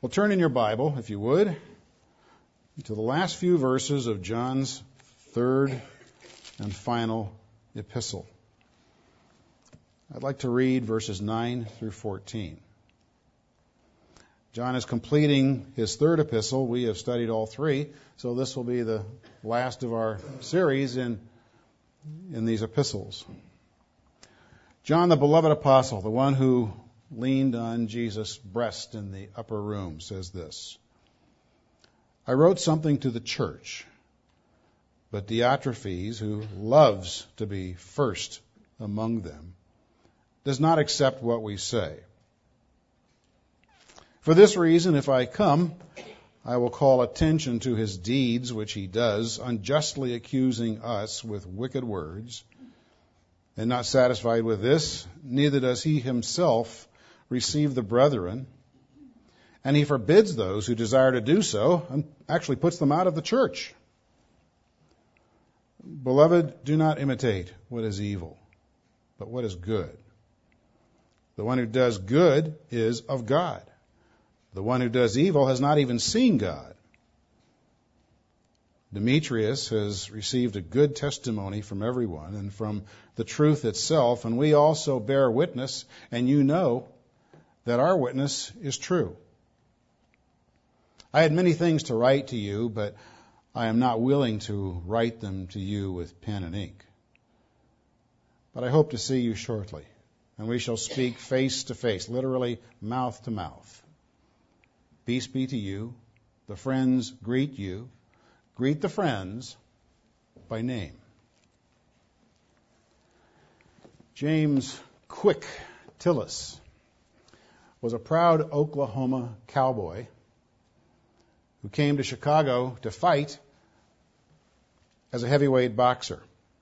Well, turn in your Bible, if you would, to the last few verses of John's third and final epistle. I'd like to read verses 9 through 14. John is completing his third epistle. We have studied all three, so this will be the last of our series in these epistles. John, the beloved apostle, the one who leaned on Jesus' breast in the upper room, says this: I wrote something to the church, but Diotrephes, who loves to be first among them, does not accept what we say. For this reason, if I come, I will call attention to his deeds, which he does, unjustly accusing us with wicked words. And not satisfied with this, neither does he himself receive the brethren, and he forbids those who desire to do so, and actually puts them out of the church. Beloved, do not imitate what is evil, but what is good. The one who does good is of God. The one who does evil has not even seen God. Demetrius has received a good testimony from everyone and from the truth itself, and we also bear witness, and you know that our witness is true. I had many things to write to you, but I am not willing to write them to you with pen and ink. But I hope to see you shortly, and we shall speak face to face, literally mouth to mouth. Peace be to you. The friends greet you. Greet the friends by name. James Quick Tillis was a proud Oklahoma cowboy who came to Chicago to fight as a heavyweight boxer.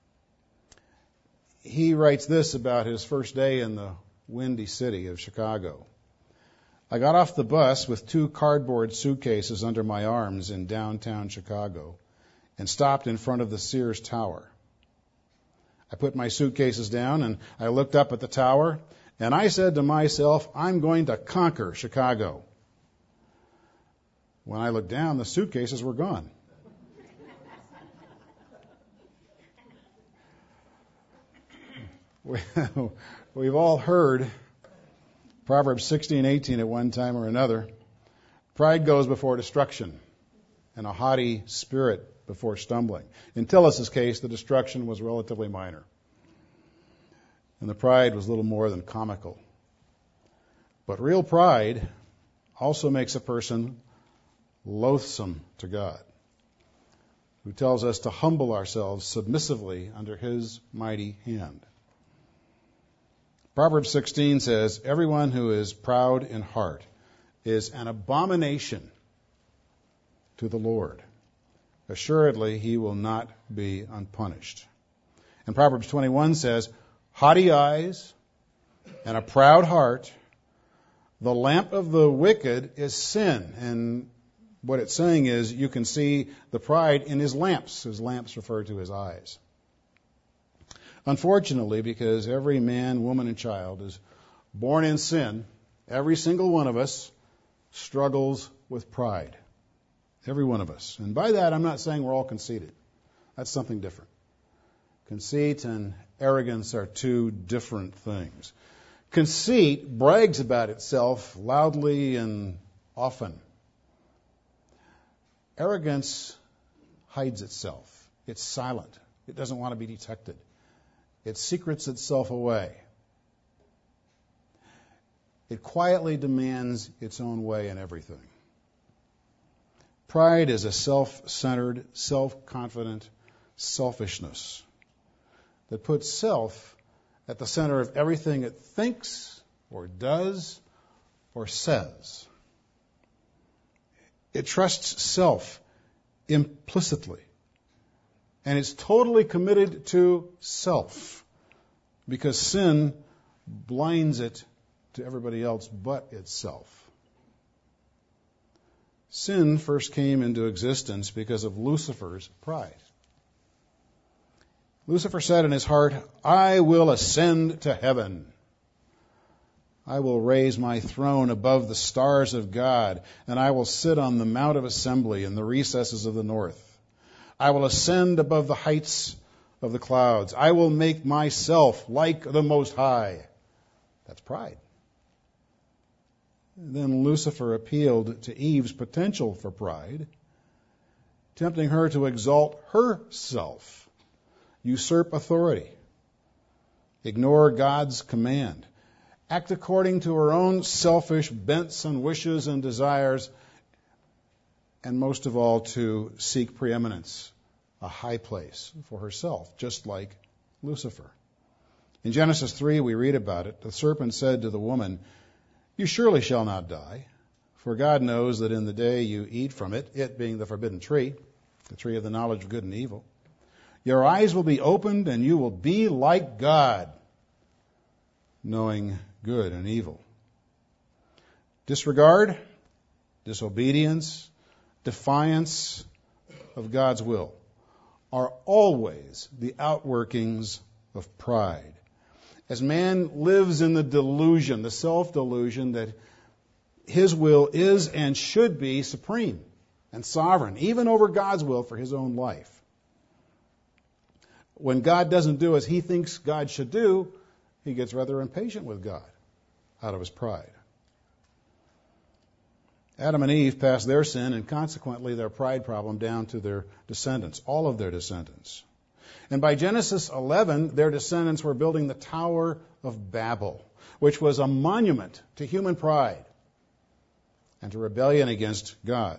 He writes this about his first day in the windy city of Chicago. I got off the bus with 2 cardboard suitcases under my arms in downtown Chicago and stopped in front of the Sears Tower. I put my suitcases down and I looked up at the tower and I said to myself, I'm going to conquer Chicago. When I looked down, the suitcases were gone. We've all heard Proverbs 16:18 at one time or another. Pride goes before destruction, and a haughty spirit before stumbling. In Tillis' case, the destruction was relatively minor, and the pride was little more than comical. But real pride also makes a person loathsome to God, who tells us to humble ourselves submissively under his mighty hand. Proverbs 16 says, everyone who is proud in heart is an abomination to the Lord. Assuredly, he will not be unpunished. And Proverbs 21 says, haughty eyes and a proud heart, the lamp of the wicked is sin. And what it's saying is you can see the pride in his lamps. His lamps refer to his eyes. Unfortunately, because every man, woman, and child is born in sin, every single one of us struggles with pride. Every one of us. And by that, I'm not saying we're all conceited. That's something different. Conceit and arrogance are two different things. Conceit brags about itself loudly and often. Arrogance hides itself. It's silent. It doesn't want to be detected. It secrets itself away. It quietly demands its own way in everything. Pride is a self-centered, self-confident selfishness that puts self at the center of everything it thinks or does or says. It trusts self implicitly. And it's totally committed to self because sin blinds it to everybody else but itself. Sin first came into existence because of Lucifer's pride. Lucifer said in his heart, I will ascend to heaven. I will raise my throne above the stars of God, and I will sit on the mount of assembly in the recesses of the north. I will ascend above the heights of the clouds. I will make myself like the Most High. That's pride. Then Lucifer appealed to Eve's potential for pride, tempting her to exalt herself, usurp authority, ignore God's command, act according to her own selfish bents and wishes and desires, and most of all, to seek preeminence, a high place for herself, just like Lucifer. In Genesis 3, we read about it. The serpent said to the woman, "You surely shall not die, for God knows that in the day you eat from it, it being the forbidden tree, the tree of the knowledge of good and evil, your eyes will be opened and you will be like God, knowing good and evil." Disregard, disobedience, defiance of God's will are always the outworkings of pride. As man lives in the delusion, the self-delusion that his will is and should be supreme and sovereign, even over God's will for his own life. When God doesn't do as he thinks God should do, he gets rather impatient with God out of his pride. Adam and Eve passed their sin and consequently their pride problem down to their descendants, all of their descendants. And by Genesis 11, their descendants were building the Tower of Babel, which was a monument to human pride and to rebellion against God.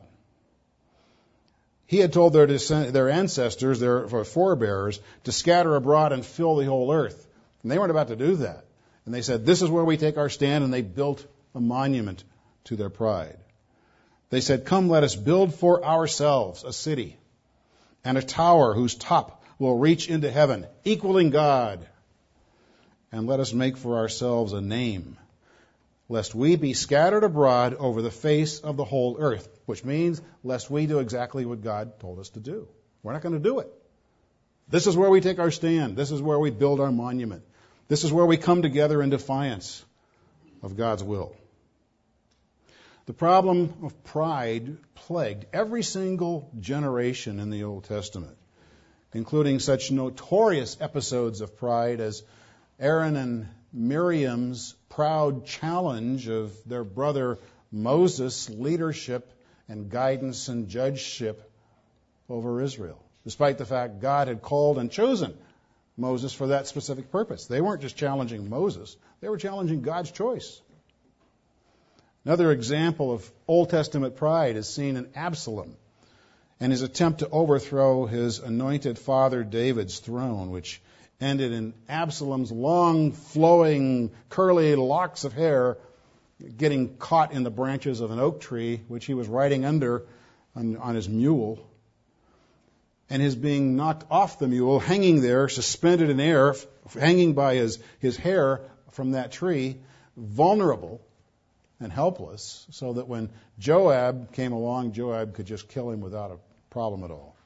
He had told their ancestors, their forebears, to scatter abroad and fill the whole earth. And they weren't about to do that. And they said, "This is where we take our stand," and they built a monument to their pride. They said, "Come, let us build for ourselves a city and a tower whose top will reach into heaven, equaling God. And let us make for ourselves a name, lest we be scattered abroad over the face of the whole earth," which means lest we do exactly what God told us to do. We're not going to do it. This is where we take our stand. This is where we build our monument. This is where we come together in defiance of God's will. The problem of pride plagued every single generation in the Old Testament, including such notorious episodes of pride as Aaron and Miriam's proud challenge of their brother Moses' leadership and guidance and judgeship over Israel, despite the fact God had called and chosen Moses for that specific purpose. They weren't just challenging Moses, they were challenging God's choice. Another example of Old Testament pride is seen in Absalom and his attempt to overthrow his anointed father David's throne, which ended in Absalom's long, flowing, curly locks of hair getting caught in the branches of an oak tree, which he was riding under on his mule, and his being knocked off the mule, hanging there, suspended in air, hanging by his hair from that tree, vulnerable and helpless, so that when Joab came along, Joab could just kill him without a problem at all.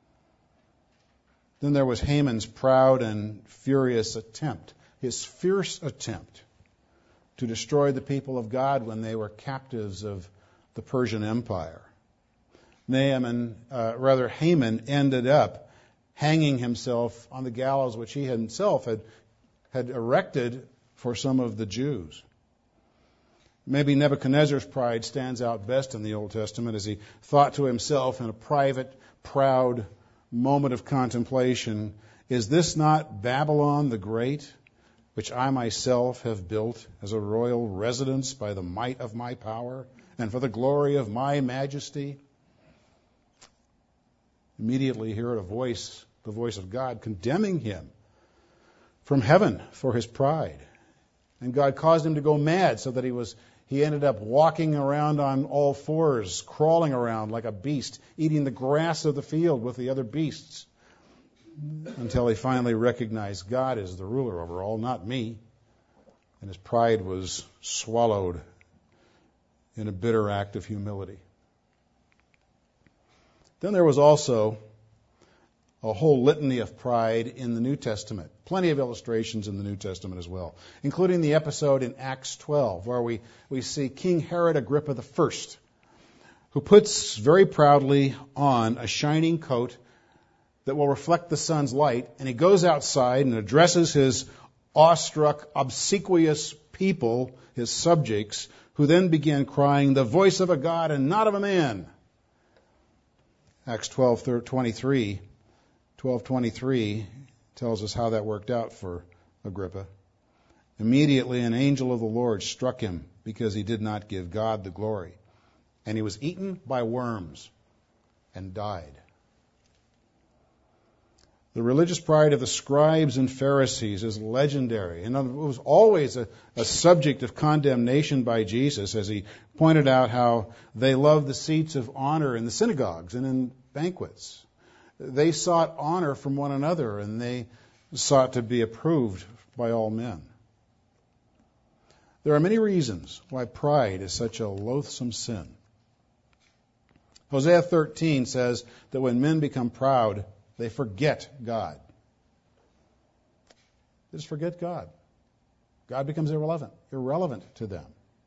Then there was Haman's proud and furious attempt, his fierce attempt to destroy the people of God when they were captives of the Persian Empire. Haman ended up hanging himself on the gallows which he himself had erected for some of the Jews. Maybe Nebuchadnezzar's pride stands out best in the Old Testament as he thought to himself in a private, proud moment of contemplation, "Is this not Babylon the Great, which I myself have built as a royal residence by the might of my power and for the glory of my majesty?" Immediately he heard the voice of God condemning him from heaven for his pride. And God caused him to go mad so that he ended up walking around on all fours, crawling around like a beast, eating the grass of the field with the other beasts, until he finally recognized God is the ruler over all, not me. And his pride was swallowed in a bitter act of humility. Then there was also a whole litany of pride in the New Testament. Plenty of illustrations in the New Testament as well, including the episode in Acts 12 where we see King Herod Agrippa I, who puts very proudly on a shining coat that will reflect the sun's light, and he goes outside and addresses his awestruck, obsequious people, his subjects, who then begin crying, "The voice of a God and not of a man." Acts 12:23 tells us how that worked out for Agrippa. Immediately an angel of the Lord struck him because he did not give God the glory, and he was eaten by worms and died. The religious pride of the scribes and Pharisees is legendary, and it was always a subject of condemnation by Jesus, as he pointed out how they loved the seats of honor in the synagogues and in banquets. They sought honor from one another, and they sought to be approved by all men. There are many reasons why pride is such a loathsome sin. Hosea 13 says that when men become proud, they forget God. They just forget God. God becomes irrelevant to them.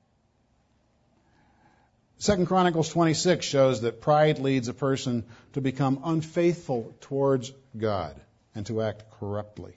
2 Chronicles 26 shows that pride leads a person to become unfaithful towards God and to act corruptly.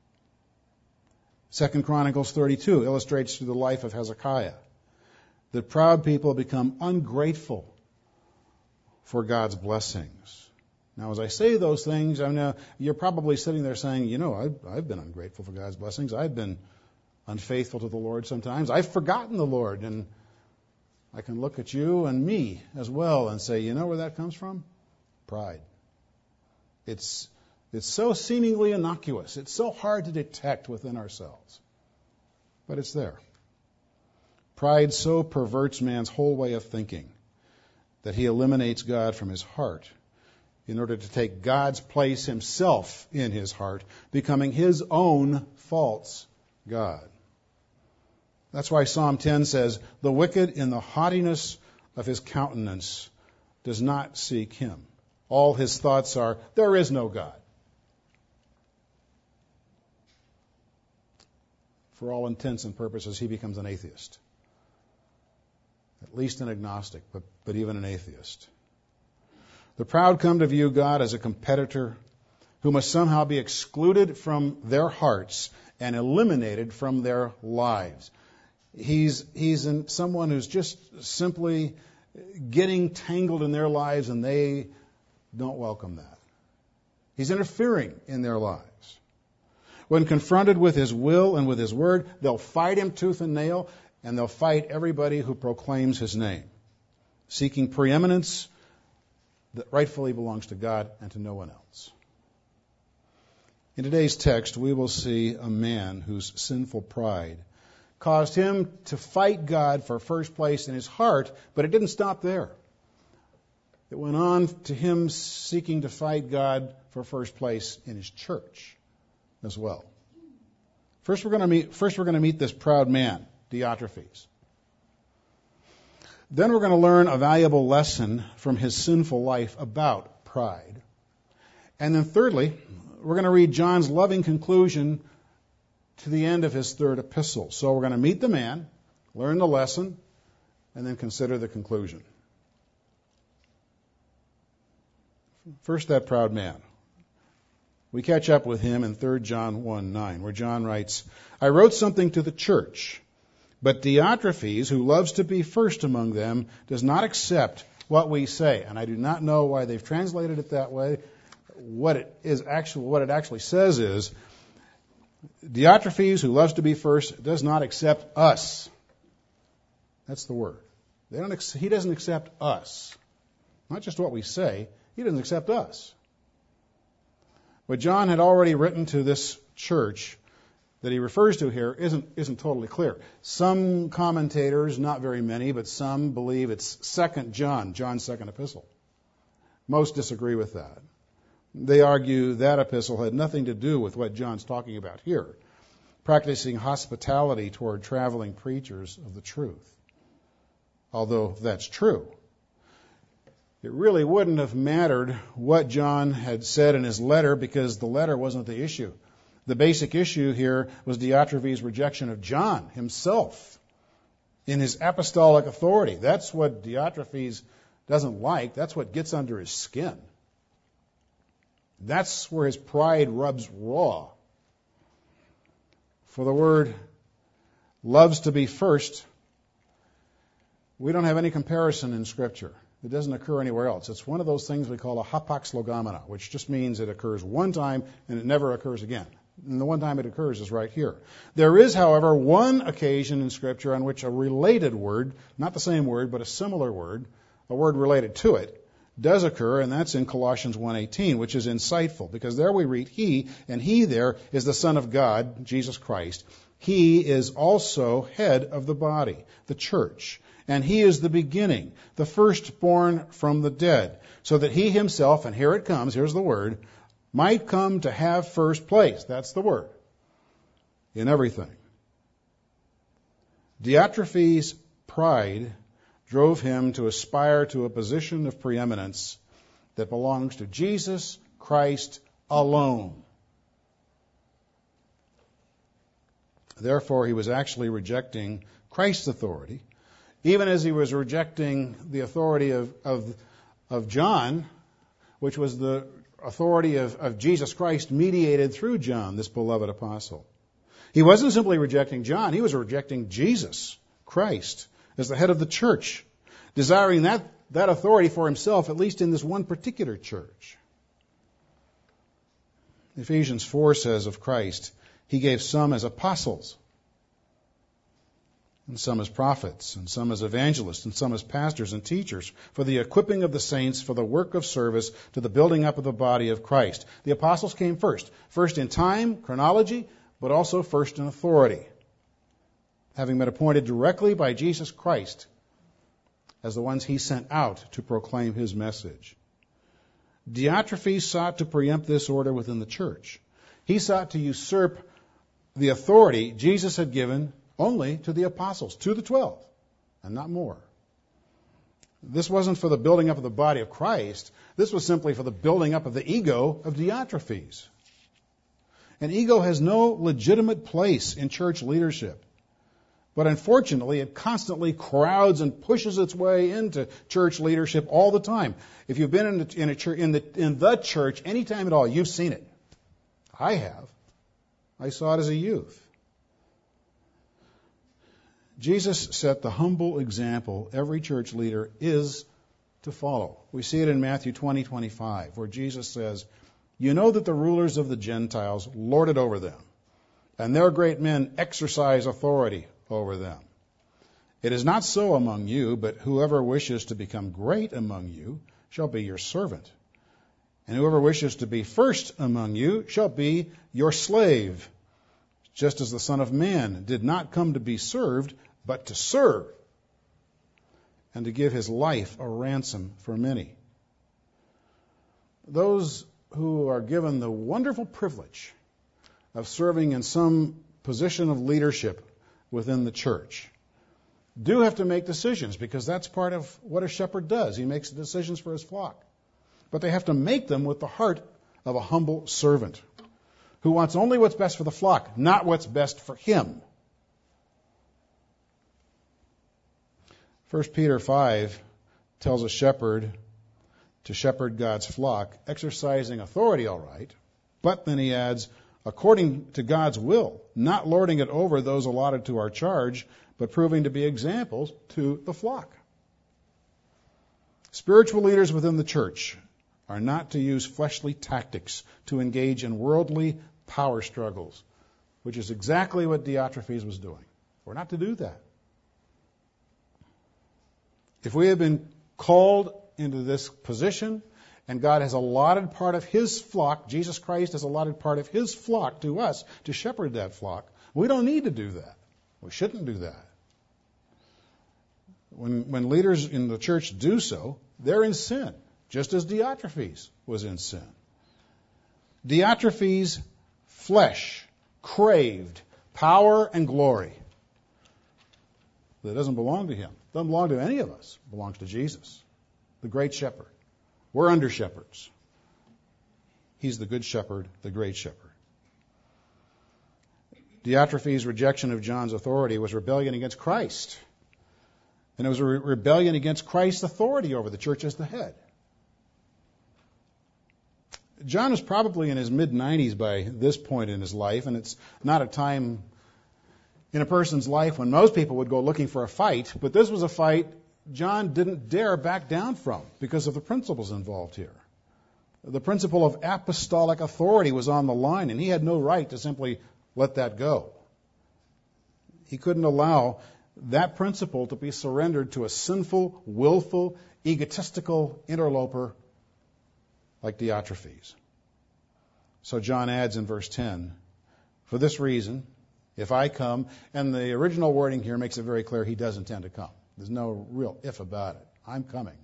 2 Chronicles 32 illustrates through the life of Hezekiah that proud people become ungrateful for God's blessings. Now, as I say those things, I know you're probably sitting there saying, I've been ungrateful for God's blessings. I've been unfaithful to the Lord sometimes. I've forgotten the Lord. And I can look at you and me as well and say, you know where that comes from? Pride. It's so seemingly innocuous. It's so hard to detect within ourselves. But it's there. Pride so perverts man's whole way of thinking that he eliminates God from his heart in order to take God's place himself in his heart, becoming his own false God. That's why Psalm 10 says, "The wicked in the haughtiness of his countenance does not seek him. All his thoughts are, there is no God." For all intents and purposes, he becomes an atheist. At least an agnostic, but even an atheist. The proud come to view God as a competitor who must somehow be excluded from their hearts and eliminated from their lives. He's someone who's just simply getting tangled in their lives, and they don't welcome that. He's interfering in their lives. When confronted with his will and with his word, they'll fight him tooth and nail, and they'll fight everybody who proclaims his name, seeking preeminence that rightfully belongs to God and to no one else. In today's text, we will see a man whose sinful pride caused him to fight God for first place in his heart, but it didn't stop there. It went on to him seeking to fight God for first place in his church as well. First, we're going to meet this proud man, Diotrephes. Then we're going to learn a valuable lesson from his sinful life about pride. And then thirdly, we're going to read John's loving conclusion to the end of his third epistle. So we're going to meet the man, learn the lesson, and then consider the conclusion. First, that proud man. We catch up with him in 3 John 1:9, where John writes, "I wrote something to the church, but Diotrephes, who loves to be first among them, does not accept what we say." And I do not know why they've translated it that way. What it actually says is, Diotrephes, who loves to be first, does not accept us. That's the word. He doesn't accept us. Not just what we say, he doesn't accept us. What John had already written to this church that he refers to here isn't totally clear. Some commentators, not very many, but some believe it's 2 John, John's second epistle. Most disagree with that. They argue that epistle had nothing to do with what John's talking about here, practicing hospitality toward traveling preachers of the truth. Although that's true. it really wouldn't have mattered what John had said in his letter, because the letter wasn't the issue. The basic issue here was Diotrephes' rejection of John himself in his apostolic authority. That's what Diotrephes doesn't like. That's what gets under his skin. That's where his pride rubs raw. For the word loves to be first, we don't have any comparison in Scripture. It doesn't occur anywhere else. It's one of those things we call a hapax logomena, which just means it occurs one time and it never occurs again. And the one time it occurs is right here. There is, however, one occasion in Scripture on which a related word, not the same word, but a similar word, a word related to it, does occur, and that's in Colossians 1:18, which is insightful, because there we read He, and He there is the Son of God, Jesus Christ. He is also head of the body, the church, and He is the beginning, the firstborn from the dead, so that He Himself, and here it comes, here's the word, might come to have first place. That's the word. In everything. Diotrephes' pride drove him to aspire to a position of preeminence that belongs to Jesus Christ alone. Therefore, he was actually rejecting Christ's authority, even as he was rejecting the authority of John, which was the authority of Jesus Christ mediated through John, this beloved apostle. He wasn't simply rejecting John, he was rejecting Jesus Christ as the head of the church, desiring that authority for himself, at least in this one particular church. Ephesians 4 says of Christ, He gave some as apostles, and some as prophets, and some as evangelists, and some as pastors and teachers, for the equipping of the saints, for the work of service, to the building up of the body of Christ. The apostles came first in time, chronology, but also first in authority, having been appointed directly by Jesus Christ as the ones He sent out to proclaim His message. Diotrephes sought to preempt this order within the church. He sought to usurp the authority Jesus had given only to the apostles, to the 12, and not more. This wasn't for the building up of the body of Christ. This was simply for the building up of the ego of Diotrephes. And ego has no legitimate place in church leadership. But unfortunately, it constantly crowds and pushes its way into church leadership all the time. If you've been in the church any time at all, you've seen it. I have. I saw it as a youth. Jesus set the humble example every church leader is to follow. We see it in Matthew 20:25, where Jesus says, "You know that the rulers of the Gentiles lord it over them, and their great men exercise authority over them. It is not so among you, but whoever wishes to become great among you shall be your servant. And whoever wishes to be first among you shall be your slave, just as the Son of Man did not come to be served, but to serve, and to give His life a ransom for many." Those who are given the wonderful privilege of serving in some position of leadership within the church do have to make decisions, because that's part of what a shepherd does. He makes decisions for his flock. But they have to make them with the heart of a humble servant who wants only what's best for the flock, not what's best for him. 1 Peter 5 tells a shepherd to shepherd God's flock, exercising authority, all right, but then he adds, according to God's will, not lording it over those allotted to our charge, but proving to be examples to the flock. Spiritual leaders within the church are not to use fleshly tactics to engage in worldly power struggles, which is exactly what Diotrephes was doing. We're not to do that. If we have been called into this position, and God has allotted part of His flock, Jesus Christ has allotted part of His flock to us to shepherd that flock, we don't need to do that. We shouldn't do that. When leaders in the church do so, they're in sin, just as Diotrephes was in sin. Diotrephes' flesh craved power and glory. That doesn't belong to him. Doesn't belong to any of us. It belongs to Jesus. the great shepherd. We're under shepherds. He's the good shepherd, the great shepherd. Diotrephes' rejection of John's authority was rebellion against Christ. And it was a rebellion against Christ's authority over the church as the head. John was probably in his mid-90s by this point in his life, and it's not a time in a person's life when most people would go looking for a fight, but this was a fight John didn't dare back down from because of the principles involved here. The principle of apostolic authority was on the line, and he had no right to simply let that go. He couldn't allow that principle to be surrendered to a sinful, willful, egotistical interloper like Diotrephes. So John adds in verse 10, for this reason, if I come, and the original wording here makes it very clear he does intend to come. There's no real if about it. I'm coming.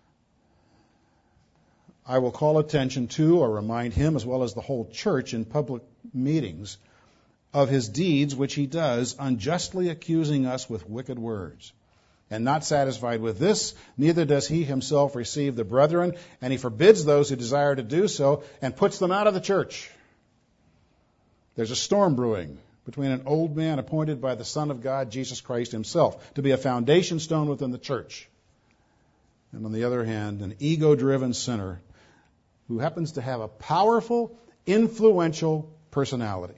I will call attention to or remind him as well as the whole church in public meetings of his deeds which he does, unjustly accusing us with wicked words. And not satisfied with this, neither does he himself receive the brethren, and he forbids those who desire to do so, and puts them out of the church. There's a storm brewing between an old man appointed by the Son of God, Jesus Christ himself, to be a foundation stone within the church. And on the other hand, an ego-driven sinner who happens to have a powerful, influential personality.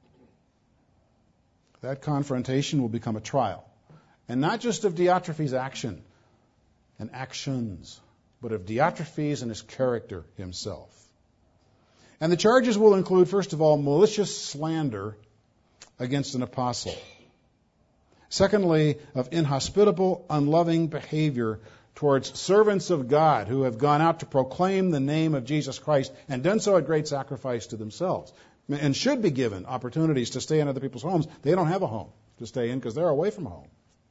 That confrontation will become a trial. And not just of Diotrephes' action and actions, but of Diotrephes and his character himself. And the charges will include, first of all, malicious slander against an apostle. Secondly, of inhospitable, unloving behavior towards servants of God who have gone out to proclaim the name of Jesus Christ and done so at great sacrifice to themselves and should be given opportunities to stay in other people's homes. They don't have a home to stay in because they're away from home.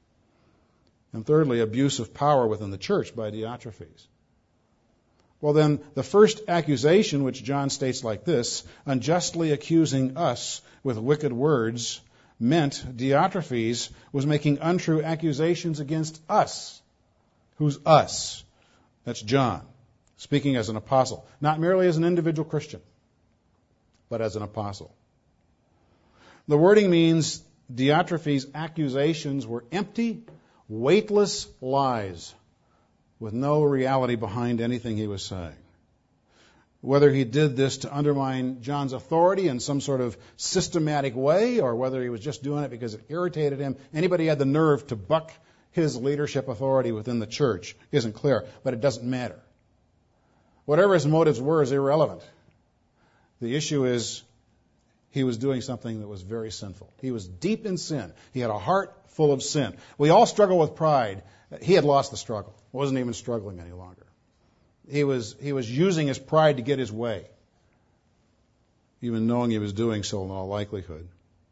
And thirdly, abuse of power within the church by Diotrephes. Well then, the first accusation, which John states like this, unjustly accusing us with wicked words, meant Diotrephes was making untrue accusations against us. Who's us? That's John, speaking as an apostle, not merely as an individual Christian, but as an apostle. The wording means Diotrephes' accusations were empty, weightless lies with no reality behind anything he was saying. Whether he did this to undermine John's authority in some sort of systematic way or whether he was just doing it because it irritated him, anybody had the nerve to buck his leadership authority within the church isn't clear, but it doesn't matter. Whatever his motives were is irrelevant. The issue is he was doing something that was very sinful. He was deep in sin. He had a heart full of sin. We all struggle with pride. He had lost the struggle. Wasn't even struggling any longer. He was using his pride to get his way, even knowing he was doing so in all likelihood.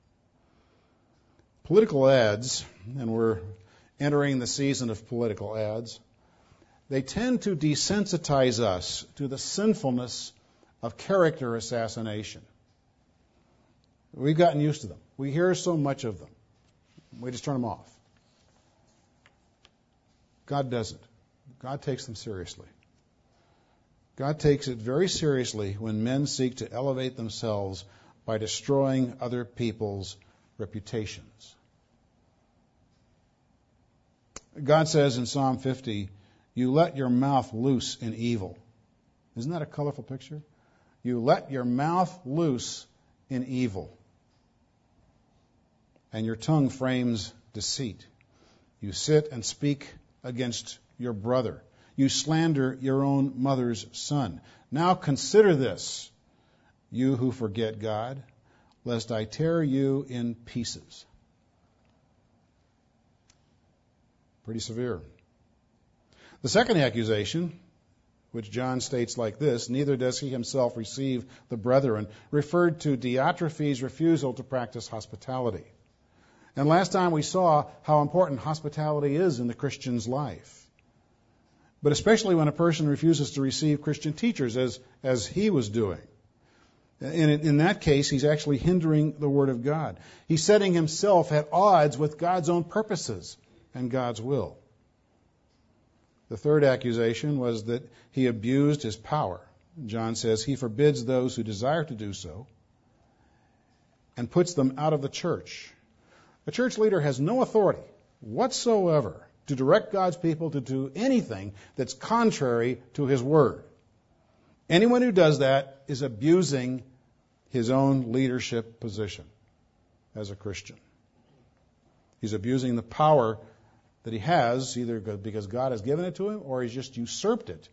Political ads, and we're entering the season of political ads, they tend to desensitize us to the sinfulness of character assassination. We've gotten used to them. We hear so much of them. We just turn them off. God doesn't. God takes them seriously. God takes it very seriously when men seek to elevate themselves by destroying other people's reputations. God says in Psalm 50, you let your mouth loose in evil. Isn't that a colorful picture? You let your mouth loose in evil. And your tongue frames deceit. You sit and speak against your brother. You slander your own mother's son. Now consider this, you who forget God, lest I tear you in pieces. Pretty severe. The second accusation, which John states like this, neither does he himself receive the brethren, referred to Diotrephes' refusal to practice hospitality. And last time we saw how important hospitality is in the Christian's life. But especially when a person refuses to receive Christian teachers, as he was doing. In that case, he's actually hindering the Word of God. He's setting himself at odds with God's own purposes and God's will. The third accusation was that he abused his power. John says he forbids those who desire to do so and puts them out of the church. A church leader has no authority whatsoever to direct God's people to do anything that's contrary to his word. Anyone who does that is abusing his own leadership position as a Christian. He's abusing the power that he has, either because God has given it to him or he's just usurped it.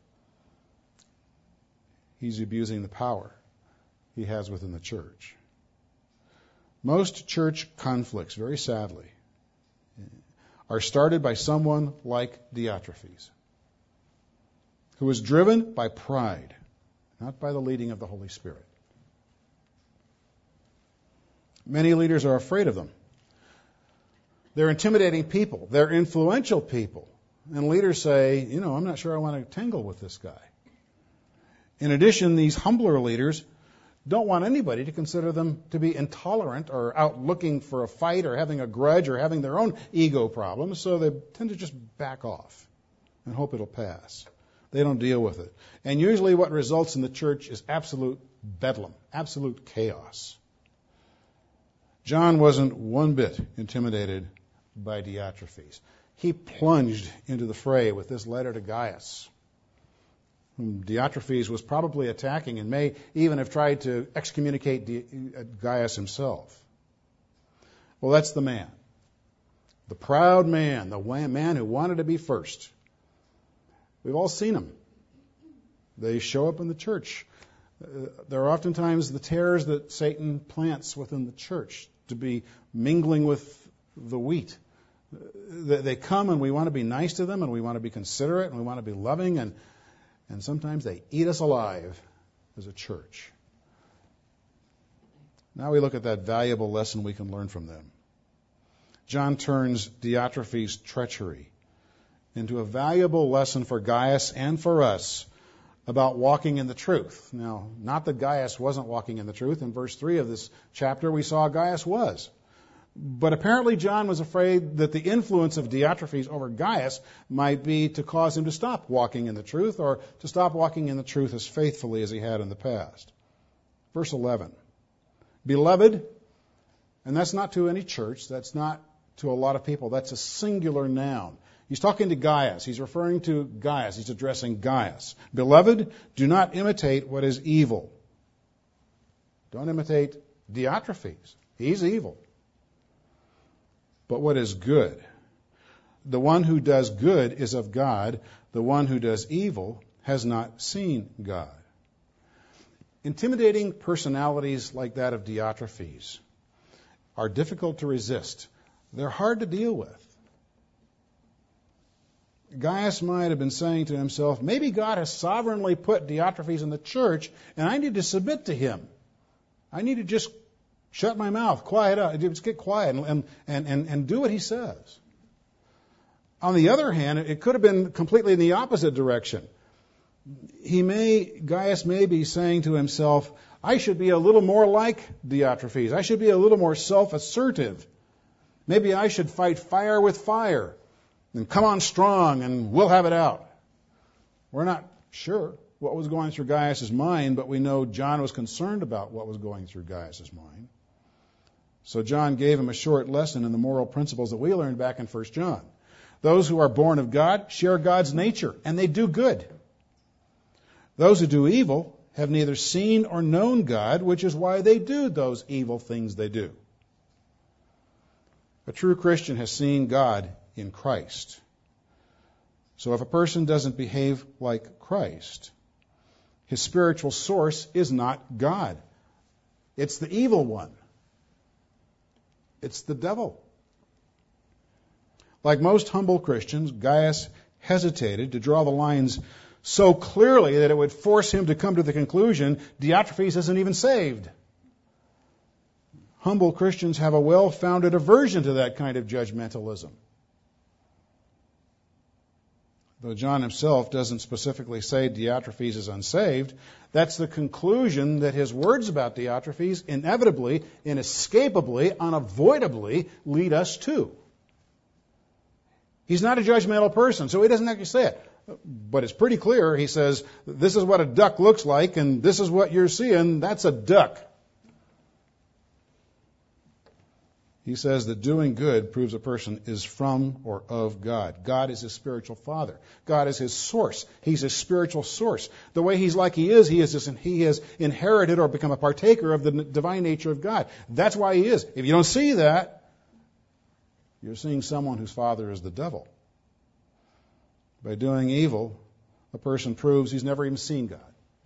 He's abusing the power he has within the church. Most church conflicts, very sadly, are started by someone like Diotrephes, who is driven by pride, not by the leading of the Holy Spirit. Many leaders are afraid of them. They're intimidating people. They're influential people. And leaders say, I'm not sure I want to tangle with this guy. In addition, these humbler leaders don't want anybody to consider them to be intolerant or out looking for a fight or having a grudge or having their own ego problems, so they tend to just back off and hope it'll pass. They don't deal with it. And usually what results in the church is absolute bedlam, absolute chaos. John wasn't one bit intimidated by Diotrephes. He plunged into the fray with this letter to Gaius, whom Diotrephes was probably attacking and may even have tried to excommunicate Gaius himself. Well, that's the man. The proud man, the man who wanted to be first. We've all seen them. They show up in the church. There are oftentimes the tares that Satan plants within the church to be mingling with the wheat. They come and we want to be nice to them and we want to be considerate and we want to be loving, and sometimes they eat us alive as a church. Now we look at that valuable lesson we can learn from them. John turns Diotrephes' treachery into a valuable lesson for Gaius and for us about walking in the truth. Now, not that Gaius wasn't walking in the truth. In verse 3 of this chapter, we saw Gaius was. But apparently John was afraid that the influence of Diotrephes over Gaius might be to cause him to stop walking in the truth, or to stop walking in the truth as faithfully as he had in the past. Verse 11. Beloved, and that's not to any church, that's not to a lot of people, that's a singular noun. He's talking to Gaius. He's referring to Gaius. He's addressing Gaius. Beloved, do not imitate what is evil. Don't imitate Diotrephes. He's evil. But what is good? The one who does good is of God. The one who does evil has not seen God. Intimidating personalities like that of Diotrephes are difficult to resist. They're hard to deal with. Gaius might have been saying to himself, maybe God has sovereignly put Diotrephes in the church, and I need to submit to him. I need to just shut my mouth, quiet up, just get quiet and do what he says. On the other hand, it could have been completely in the opposite direction. Gaius may be saying to himself, I should be a little more like Diotrephes. I should be a little more self-assertive. Maybe I should fight fire with fire and come on strong and we'll have it out. We're not sure what was going through Gaius' mind, but we know John was concerned about what was going through Gaius' mind. So John gave him a short lesson in the moral principles that we learned back in 1 John. Those who are born of God share God's nature, and they do good. Those who do evil have neither seen or known God, which is why they do those evil things they do. A true Christian has seen God in Christ. So if a person doesn't behave like Christ, his spiritual source is not God. It's the evil one. It's the devil. Like most humble Christians, Gaius hesitated to draw the lines so clearly that it would force him to come to the conclusion Diotrephes isn't even saved. Humble Christians have a well-founded aversion to that kind of judgmentalism. Though John himself doesn't specifically say Diotrephes is unsaved, that's the conclusion that his words about Diotrephes inevitably, inescapably, unavoidably lead us to. He's not a judgmental person, so he doesn't actually say it. But it's pretty clear. He says, this is what a duck looks like, and this is what you're seeing. That's a duck. He says that doing good proves a person is from or of God. God is his spiritual father. God is his source. He's his spiritual source. The way he's like he has inherited or become a partaker of the divine nature of God. That's why he is. If you don't see that, you're seeing someone whose father is the devil. By doing evil, a person proves he's never even seen God.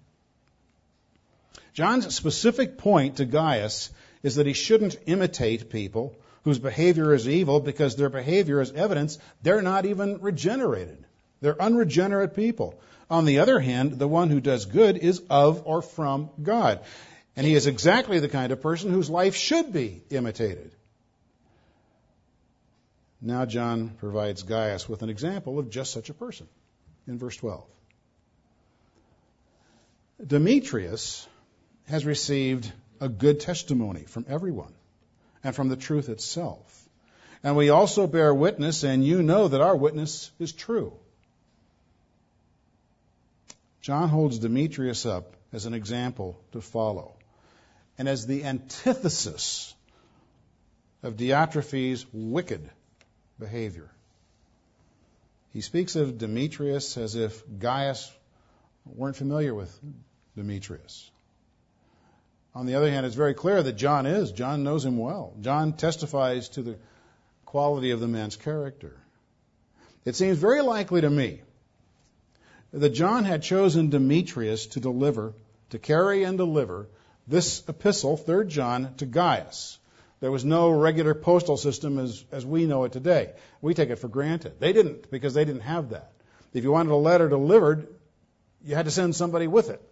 John's specific point to Gaius is that he shouldn't imitate people whose behavior is evil because their behavior is evidence they're not even regenerated. They're unregenerate people. On the other hand, the one who does good is of or from God. And he is exactly the kind of person whose life should be imitated. Now John provides Gaius with an example of just such a person in verse 12. Demetrius has received a good testimony from everyone and from the truth itself. And we also bear witness, and you know that our witness is true. John holds Demetrius up as an example to follow and as the antithesis of Diotrephes' wicked behavior. He speaks of Demetrius as if Gaius weren't familiar with Demetrius. On the other hand, it's very clear that John is. John knows him well. John testifies to the quality of the man's character. It seems very likely to me that John had chosen Demetrius to carry and deliver this epistle, 3 John, to Gaius. There was no regular postal system as we know it today. We take it for granted. They didn't, because they didn't have that. If you wanted a letter delivered, you had to send somebody with it.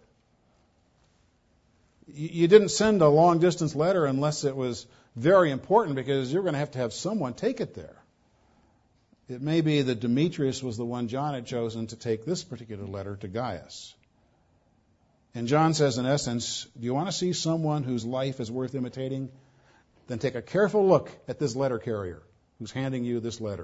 You didn't send a long-distance letter unless it was very important, because you're going to have someone take it there. It may be that Demetrius was the one John had chosen to take this particular letter to Gaius. And John says, in essence, do you want to see someone whose life is worth imitating? Then take a careful look at this letter carrier who's handing you this letter.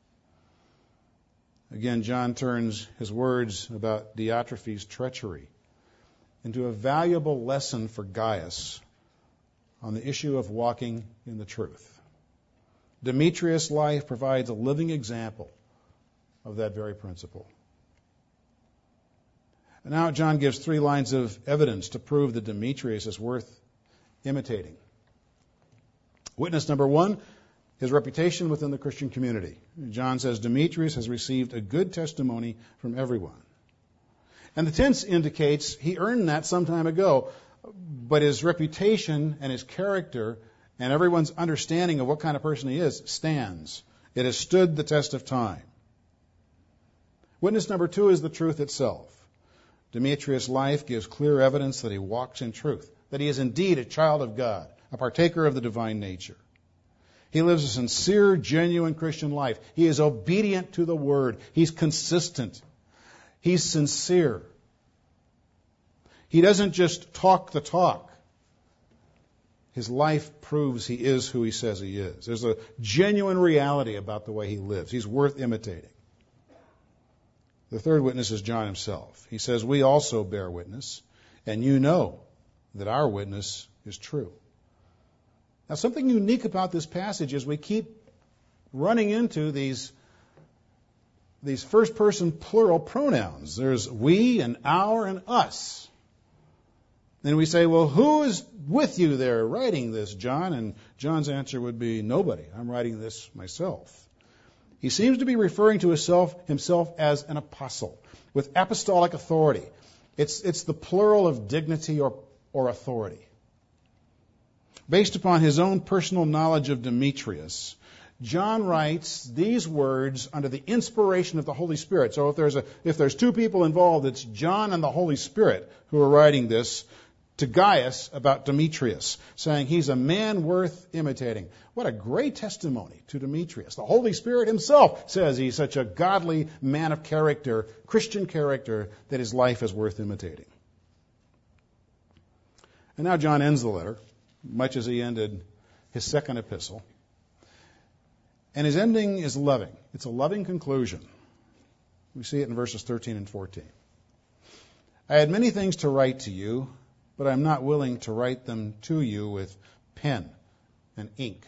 Again, John turns his words about Diotrephes' treachery into a valuable lesson for Gaius on the issue of walking in the truth. Demetrius' life provides a living example of that very principle. And now John gives 3 lines of evidence to prove that Demetrius is worth imitating. Witness number 1, his reputation within the Christian community. John says Demetrius has received a good testimony from everyone. And the tense indicates he earned that some time ago, but his reputation and his character and everyone's understanding of what kind of person he is stands. It has stood the test of time. Witness number 2 is the truth itself. Demetrius' life gives clear evidence that he walks in truth, that he is indeed a child of God, a partaker of the divine nature. He lives a sincere, genuine Christian life. He is obedient to the Word. He's consistent. He's sincere. He doesn't just talk the talk. His life proves he is who he says he is. There's a genuine reality about the way he lives. He's worth imitating. The third witness is John himself. He says, we also bear witness, and you know that our witness is true. Now, something unique about this passage is we keep running into these first-person plural pronouns. There's we and our and us. Then we say, well, who is with you there writing this, John? And John's answer would be, nobody. I'm writing this myself. He seems to be referring to himself as an apostle with apostolic authority. It's the plural of dignity or authority. Based upon his own personal knowledge of Demetrius, John writes these words under the inspiration of the Holy Spirit. So if there's 2 people involved, it's John and the Holy Spirit who are writing this to Gaius about Demetrius, saying he's a man worth imitating. What a great testimony to Demetrius. The Holy Spirit himself says he's such a godly man of character, Christian character, that his life is worth imitating. And now John ends the letter, much as he ended his second epistle. And his ending is loving. It's a loving conclusion. We see it in verses 13 and 14. I had many things to write to you, but I'm not willing to write them to you with pen and ink.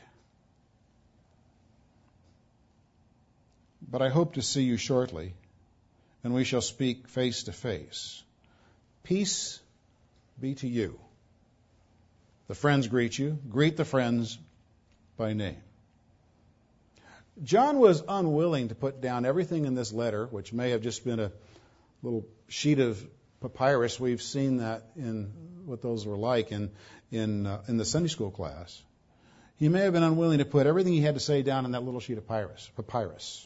But I hope to see you shortly, and we shall speak face to face. Peace be to you. The friends greet you. Greet the friends by name. John was unwilling to put down everything in this letter, which may have just been a little sheet of papyrus. We've seen that in what those were like in the Sunday school class. He may have been unwilling to put everything he had to say down in that little sheet of papyrus.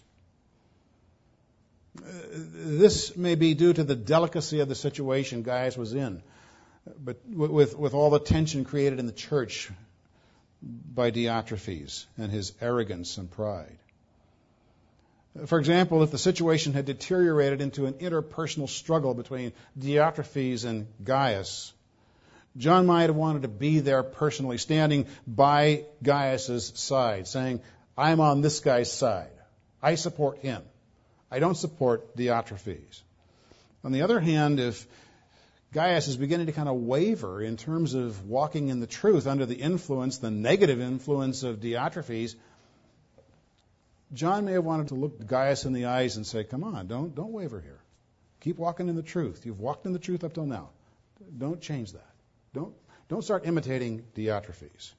This may be due to the delicacy of the situation Gaius was in, but with all the tension created in the church by Diotrephes and his arrogance and pride. For example, if the situation had deteriorated into an interpersonal struggle between Diotrephes and Gaius, John might have wanted to be there personally, standing by Gaius's side, saying, I'm on this guy's side. I support him. I don't support Diotrephes. On the other hand, if Gaius is beginning to kind of waver in terms of walking in the truth under the influence, the negative influence of Diotrephes, John may have wanted to look Gaius in the eyes and say, come on, don't waver here. Keep walking in the truth. You've walked in the truth up till now. Don't change that. Don't start imitating Diotrephes.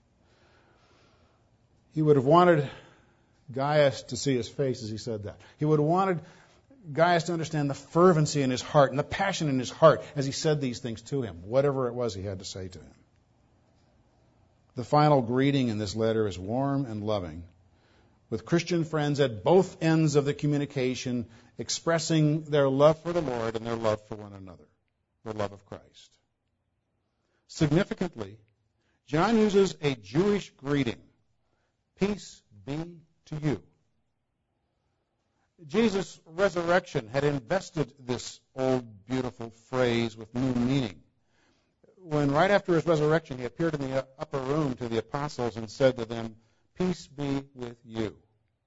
He would have wanted Gaius to see his face as he said that. He would have wanted Gaius to understand the fervency in his heart and the passion in his heart as he said these things to him, whatever it was he had to say to him. The final greeting in this letter is warm and loving, with Christian friends at both ends of the communication expressing their love for the Lord and their love for one another, their love of Christ. Significantly, John uses a Jewish greeting, peace be to you. Jesus' resurrection had invested this old, beautiful phrase with new meaning. When right after his resurrection, he appeared in the upper room to the apostles and said to them, peace be with you.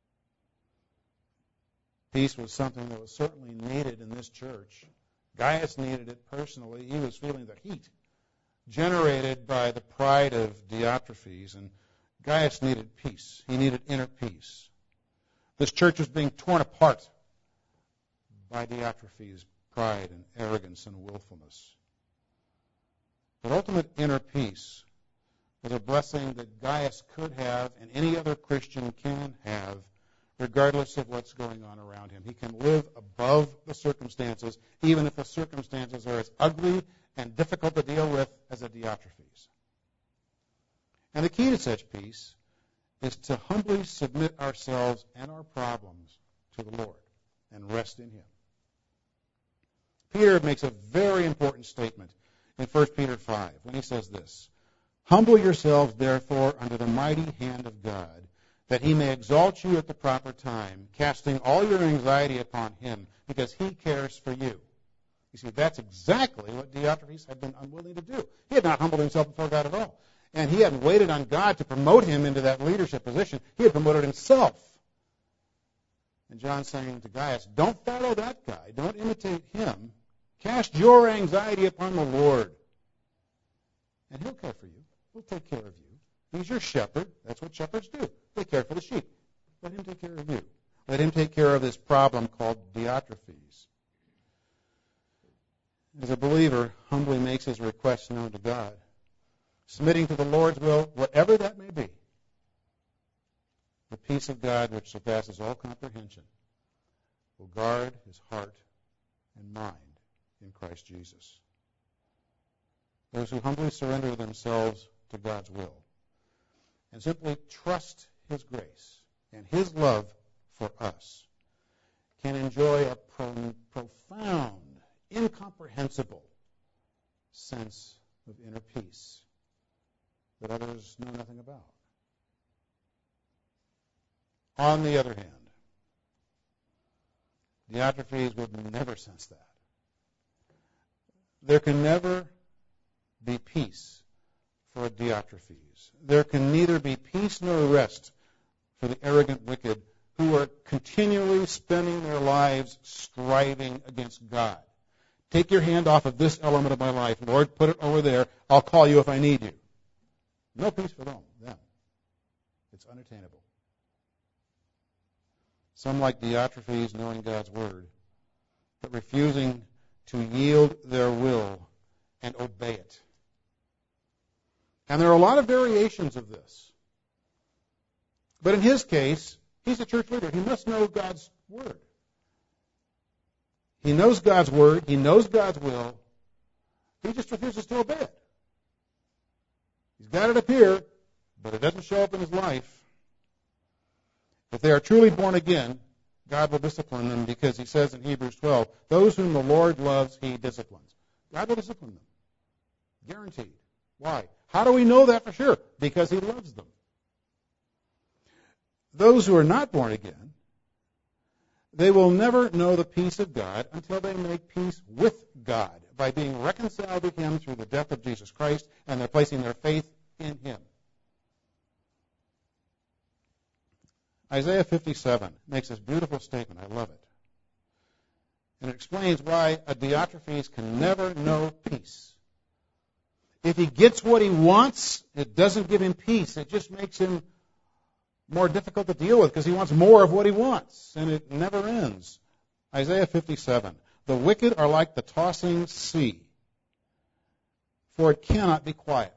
Peace was something that was certainly needed in this church. Gaius needed it personally. He was feeling the heat generated by the pride of Diotrephes, and Gaius needed peace. He needed inner peace. This church was being torn apart by Diotrephes' pride and arrogance and willfulness. But ultimate inner peace was a blessing that Gaius could have and any other Christian can have, regardless of what's going on around him. He can live above the circumstances, even if the circumstances are as ugly and difficult to deal with as a Diotrephes. And the key to such peace is to humbly submit ourselves and our problems to the Lord and rest in Him. Peter makes a very important statement in 1 Peter 5 when he says this, humble yourselves, therefore, under the mighty hand of God, that He may exalt you at the proper time, casting all your anxiety upon Him, because He cares for you. You see, that's exactly what Diotrephes had been unwilling to do. He had not humbled himself before God at all. And he hadn't waited on God to promote him into that leadership position. He had promoted himself. And John's saying to Gaius, don't follow that guy. Don't imitate him. Cast your anxiety upon the Lord. And He'll care for you. He'll take care of you. He's your shepherd. That's what shepherds do. They care for the sheep. Let Him take care of you. Let Him take care of this problem called Diotrephes. As a believer, humbly makes his requests known to God, submitting to the Lord's will, whatever that may be. The peace of God, which surpasses all comprehension, will guard his heart and mind in Christ Jesus. Those who humbly surrender themselves to God's will and simply trust His grace and His love for us can enjoy a profound, incomprehensible sense of inner peace that others know nothing about. On the other hand, Diotrephes would never sense that. There can never be peace for Diotrephes. There can neither be peace nor rest for the arrogant wicked who are continually spending their lives striving against God. Take your hand off of this element of my life. Lord, put it over there. I'll call you if I need you. No peace for them. It's unattainable. Some, like Diotrephes, knowing God's word, but refusing to yield their will and obey it. And there are a lot of variations of this. But in his case, he's a church leader. He must know God's word. He knows God's word. He knows God's will. He just refuses to obey it. He's got it up here, but it doesn't show up in his life. If they are truly born again, God will discipline them because he says in Hebrews 12, those whom the Lord loves, he disciplines. God will discipline them. Guaranteed. Why? How do we know that for sure? Because he loves them. Those who are not born again, they will never know the peace of God until they make peace with God by being reconciled to him through the death of Jesus Christ, and they're placing their faith in him. Isaiah 57 makes this beautiful statement. I love it. And it explains why a Diotrephes can never know peace. If he gets what he wants, it doesn't give him peace. It just makes him more difficult to deal with because he wants more of what he wants, and it never ends. Isaiah 57, the wicked are like the tossing sea, for it cannot be quiet,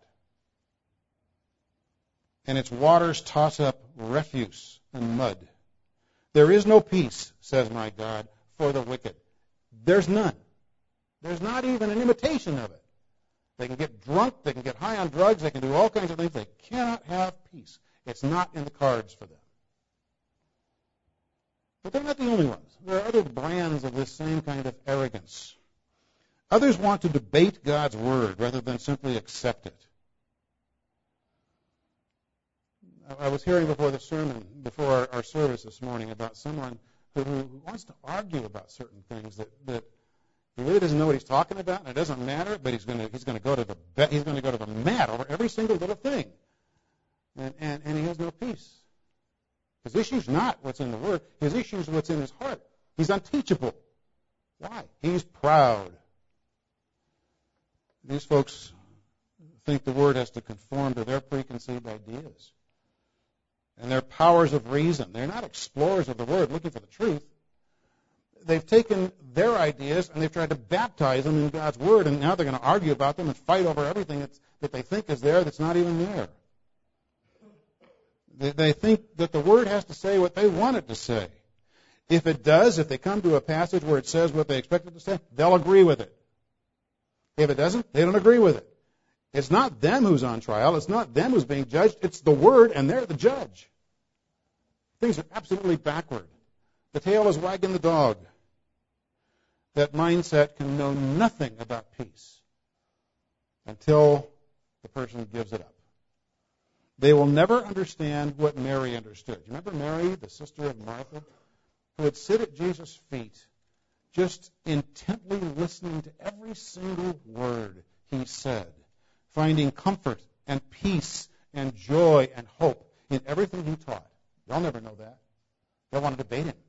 and its waters toss up refuse and mud. There is no peace, says my God, for the wicked. There's none. There's not even an imitation of it. They can get drunk, they can get high on drugs, they can do all kinds of things. They cannot have peace. It's not in the cards for them. But they're not the only ones. There are other brands of this same kind of arrogance. Others want to debate God's word rather than simply accept it. I was hearing before the sermon, before our service this morning, about someone who wants to argue about certain things that he really doesn't know what he's talking about, and it doesn't matter. But he's going to go to the mat over every single little thing, and he has no peace. His issue is not what's in the word. His issue is what's in his heart. He's unteachable. Why? He's proud. These folks think the word has to conform to their preconceived ideas and their powers of reason. They're not explorers of the word looking for the truth. They've taken their ideas and they've tried to baptize them in God's word, and now they're going to argue about them and fight over everything that they think is there that's not even there. They think that the word has to say what they want it to say. If it does, if they come to a passage where it says what they expect it to say, they'll agree with it. If it doesn't, they don't agree with it. It's not them who's on trial. It's not them who's being judged. It's the word, and they're the judge. Things are absolutely backward. The tail is wagging the dog. That mindset can know nothing about peace until the person gives it up. They will never understand what Mary understood. You remember Mary, the sister of Martha, who would sit at Jesus' feet just intently listening to every single word he said, finding comfort and peace and joy and hope in everything he taught. They'll never know that. They'll want to debate him.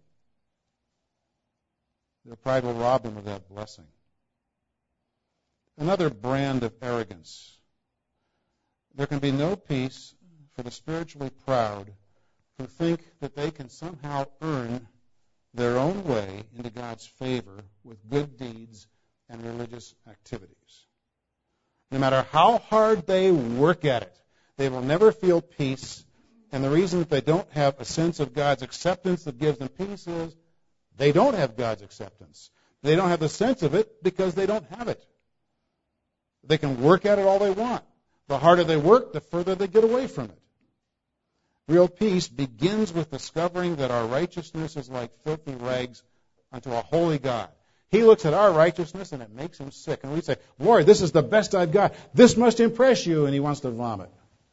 Their pride will rob them of that blessing. Another brand of arrogance. There can be no peace for the spiritually proud who think that they can somehow earn their own way into God's favor with good deeds and religious activities. No matter how hard they work at it, they will never feel peace. And the reason that they don't have a sense of God's acceptance that gives them peace is they don't have God's acceptance. They don't have the sense of it because they don't have it. They can work at it all they want. The harder they work, the further they get away from it. Real peace begins with discovering that our righteousness is like filthy rags unto a holy God. He looks at our righteousness and it makes him sick. And we say, Lord, this is the best I've got. This must impress you. And he wants to vomit.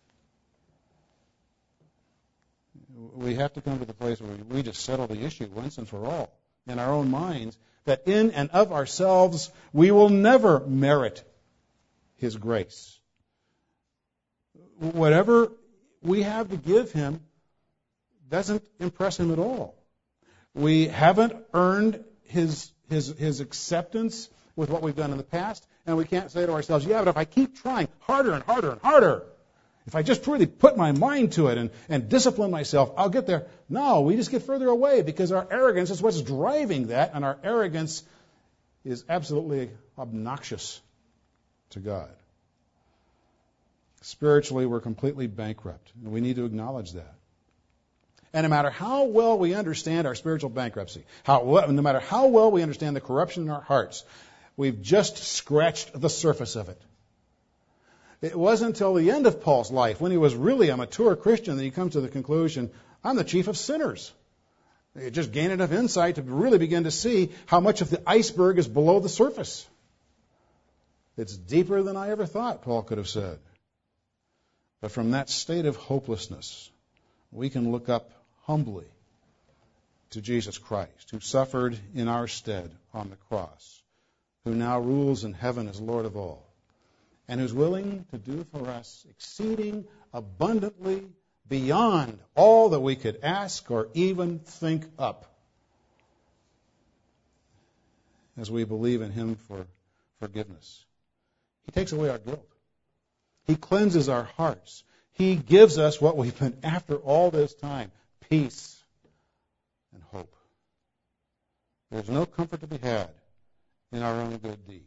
We have to come to the place where we just settle the issue once and for all in our own minds, that in and of ourselves we will never merit his grace. Whatever we have to give him doesn't impress him at all. We haven't earned his acceptance with what we've done in the past, and we can't say to ourselves, yeah, but if I keep trying harder and harder and harder, if I just really put my mind to it and discipline myself, I'll get there. No, we just get further away because our arrogance is what's driving that, and our arrogance is absolutely obnoxious to God. Spiritually, we're completely bankrupt, and we need to acknowledge that. And no matter how well we understand our spiritual bankruptcy, no matter how well we understand the corruption in our hearts, we've just scratched the surface of it. It wasn't until the end of Paul's life, when he was really a mature Christian, that he comes to the conclusion, I'm the chief of sinners. He just gained enough insight to really begin to see how much of the iceberg is below the surface. It's deeper than I ever thought, Paul could have said. But from that state of hopelessness, we can look up humbly to Jesus Christ, who suffered in our stead on the cross, who now rules in heaven as Lord of all, and who's willing to do for us exceeding abundantly beyond all that we could ask or even think up, as we believe in him for forgiveness. He takes away our guilt. He cleanses our hearts. He gives us what we've been after all this time, peace and hope. There's no comfort to be had in our own good deeds.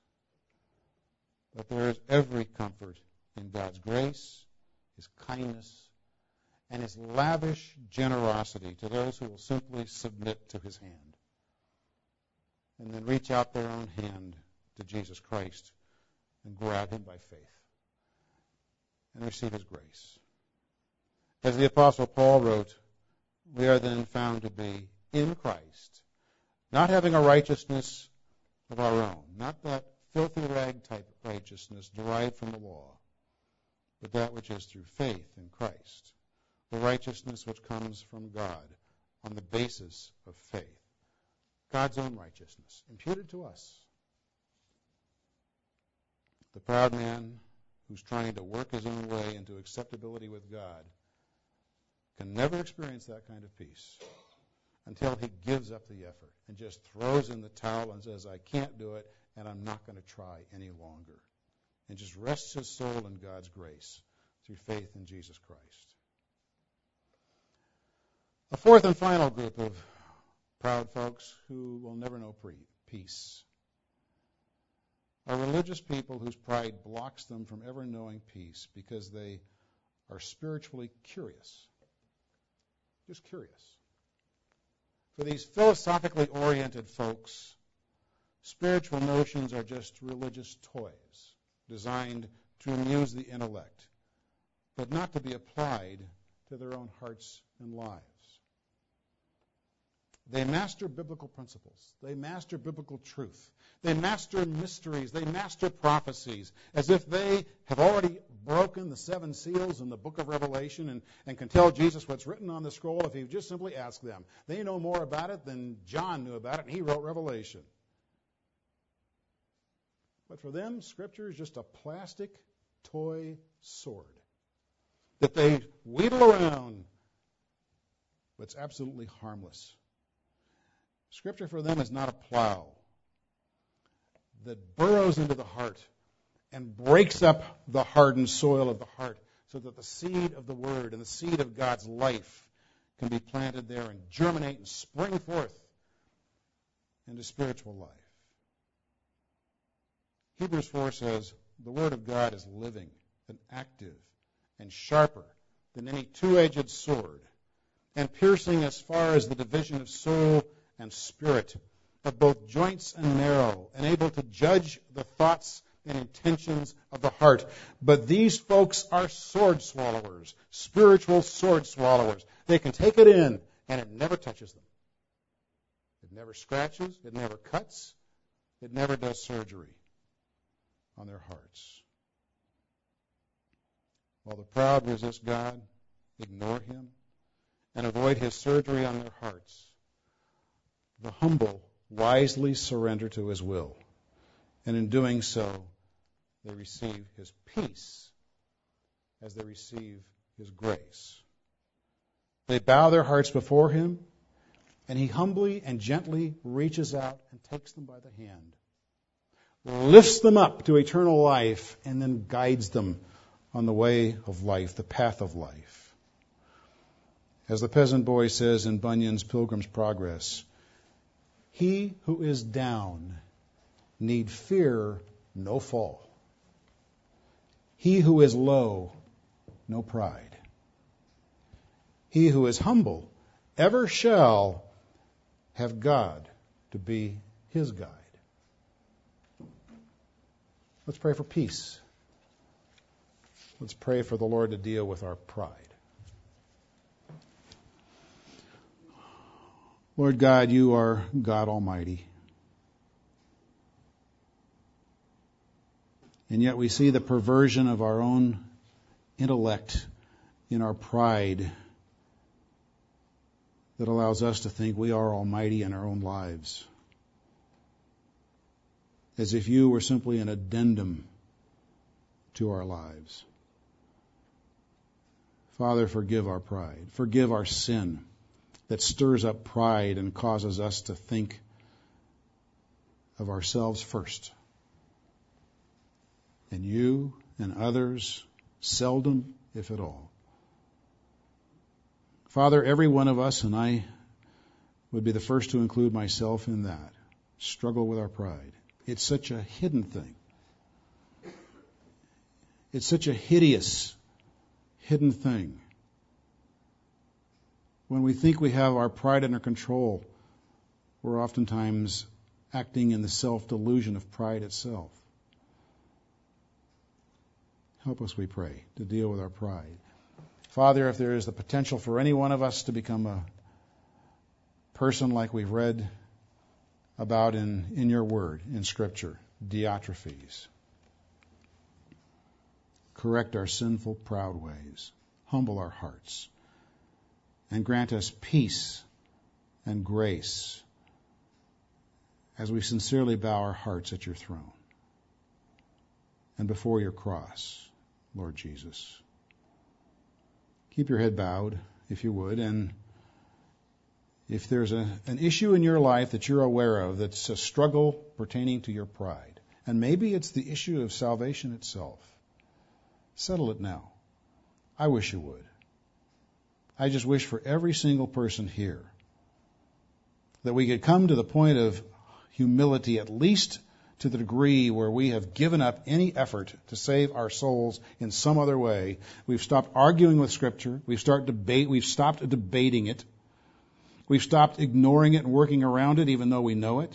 But there is every comfort in God's grace, his kindness, and his lavish generosity to those who will simply submit to his hand and then reach out their own hand to Jesus Christ and grab him by faith and receive his grace. As the Apostle Paul wrote, we are then found to be in Christ, not having a righteousness of our own, not that filthy rag type righteousness derived from the law, but that which is through faith in Christ, the righteousness which comes from God on the basis of faith, God's own righteousness imputed to us. The proud man who's trying to work his own way into acceptability with God can never experience that kind of peace until he gives up the effort and just throws in the towel and says, I can't do it, and I'm not going to try any longer, and just rests his soul in God's grace through faith in Jesus Christ. A fourth and final group of proud folks who will never know peace are religious people whose pride blocks them from ever knowing peace because they are spiritually curious. Just curious. For these philosophically oriented folks, spiritual notions are just religious toys designed to amuse the intellect, but not to be applied to their own hearts and lives. They master biblical principles. They master biblical truth. They master mysteries. They master prophecies as if they have already broken the 7 seals in the book of Revelation and can tell Jesus what's written on the scroll if he just simply ask them. They know more about it than John knew about it, and he wrote Revelation. But for them, Scripture is just a plastic toy sword that they wheedle around, but it's absolutely harmless. Scripture for them is not a plow that burrows into the heart and breaks up the hardened soil of the heart so that the seed of the Word and the seed of God's life can be planted there and germinate and spring forth into spiritual life. Hebrews 4 says, the Word of God is living and active and sharper than any two-edged sword, and piercing as far as the division of soul and spirit, of both joints and marrow, and able to judge the thoughts and intentions of the heart. But these folks are sword swallowers, spiritual sword swallowers. They can take it in, and it never touches them. It never scratches, it never cuts, it never does surgery on their hearts. While the proud resist God, ignore him, and avoid his surgery on their hearts, the humble wisely surrender to his will. And in doing so, they receive his peace as they receive his grace. They bow their hearts before Him, and He humbly and gently reaches out and takes them by the hand, lifts them up to eternal life, and then guides them on the way of life, the path of life. As the peasant boy says in Bunyan's Pilgrim's Progress, he who is down need fear no fall. He who is low, no pride. He who is humble ever shall have God to be his guide. Let's pray for peace. Let's pray for the Lord to deal with our pride. Lord God, you are God Almighty. And yet we see the perversion of our own intellect in our pride that allows us to think we are almighty in our own lives, as if you were simply an addendum to our lives. Father, forgive our pride. Forgive our sin that stirs up pride and causes us to think of ourselves first, and you and others seldom, if at all. Father, every one of us, and I would be the first to include myself in that, struggle with our pride. It's such a hidden thing. It's such a hideous, hidden thing. When we think we have our pride under control, we're oftentimes acting in the self-delusion of pride itself. Help us, we pray, to deal with our pride. Father, if there is the potential for any one of us to become a person like we've read about in your word, in Scripture, Diotrephes, correct our sinful, proud ways, humble our hearts, and grant us peace and grace as we sincerely bow our hearts at your throne and before your cross, Lord Jesus. Keep your head bowed, if you would, and if there's an issue in your life that you're aware of that's a struggle pertaining to your pride, and maybe it's the issue of salvation itself, settle it now. I wish you would. I just wish for every single person here that we could come to the point of humility, at least to the degree where we have given up any effort to save our souls in some other way. We've stopped arguing with Scripture. We've stopped debating it. We've stopped ignoring it and working around it even though we know it.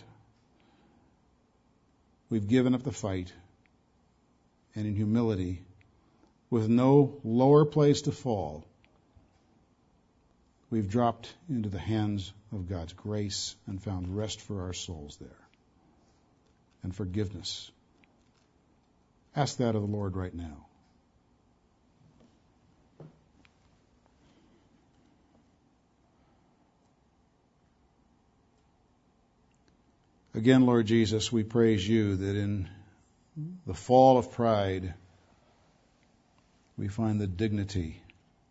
We've given up the fight. And in humility, with no lower place to fall, we've dropped into the hands of God's grace and found rest for our souls there. And forgiveness. Ask that of the Lord right now. Again, Lord Jesus, we praise you that in the fall of pride, we find the dignity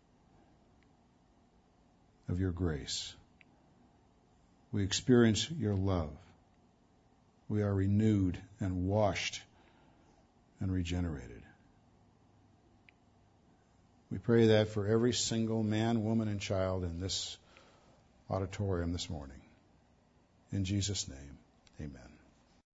of your grace. We experience your love. We are renewed and washed and regenerated. We pray that for every single man, woman, and child in this auditorium this morning. In Jesus' name, amen.